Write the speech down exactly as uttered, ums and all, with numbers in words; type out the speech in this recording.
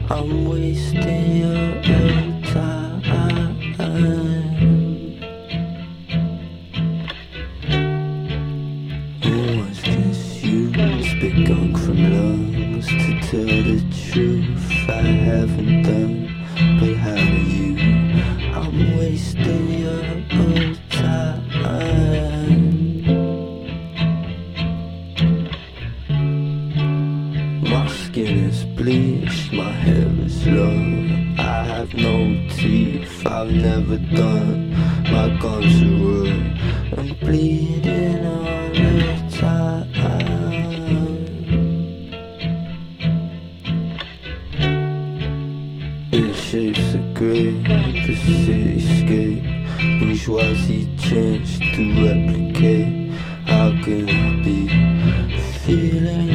I'm wasting your time. Was this you? Spit gunk from lungs. To tell the truth, I haven't done. But how are you? I'm wasting your time. My skin is bleached, my hair is long. I have no teeth, I've never done. My gums are raw, I'm bleeding all the time. In shapes of grey, the cityscape, bourgeoisie changed to replicate. How can I be feeling